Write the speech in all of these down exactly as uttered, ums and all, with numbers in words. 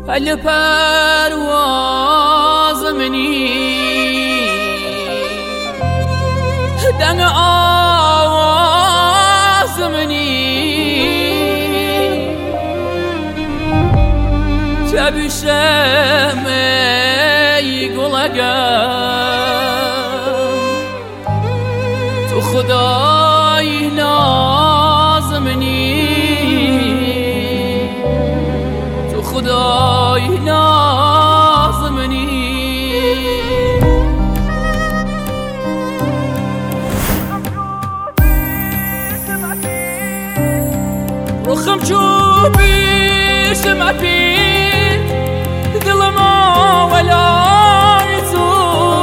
پل پرواز منی دنگ آواز منی جبشم ای گلگم تو خدای ناز منی تو خدای ناز منی رخم چوبی شمپی دلما ولای تو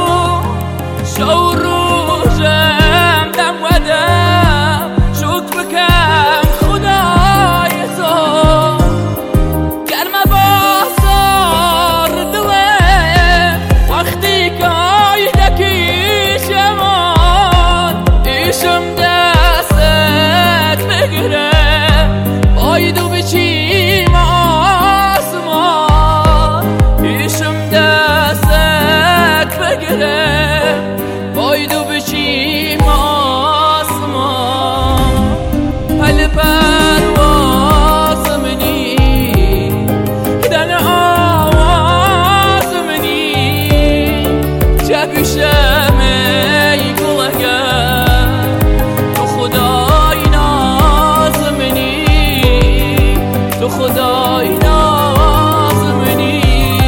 شو روزم دم ودم شکر بکن خدای تو گرم بازار دلم وقتی که ایدکی شمان ایشم دستت بگیره باید و بچیم آسمان ایشم دستت بگیره باید و بچیم آسمان پل پرواز منی دن آواز منی جبشم ای گلگم تو خدای ناز منی تو خدای ناز منی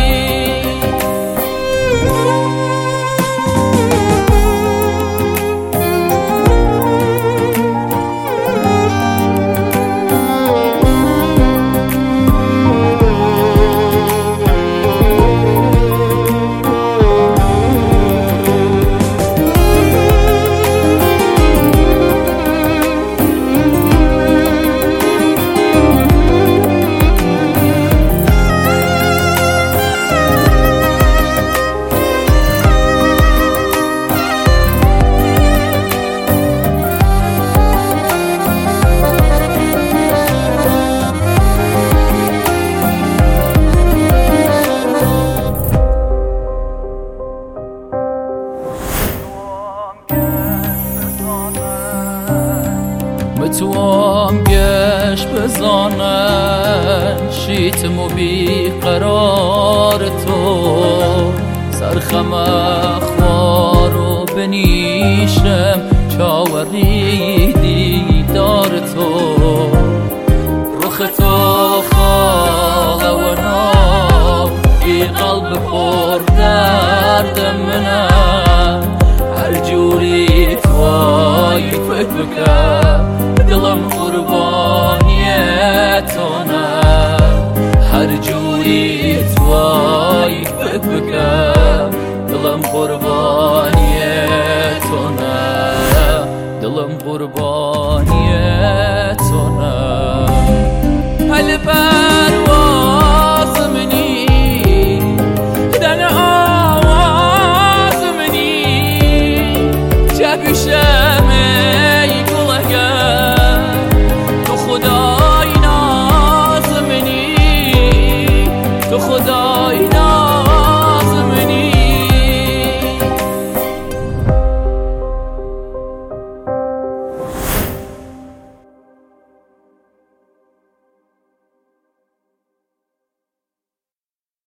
متوام گش بزانن شیتم و بی قرار تو سرخم اخوار و بنیشم چاوری دیدار تو رخ تو خاله و نام بی قلب پر درد منم هر جوری توی فکر بکن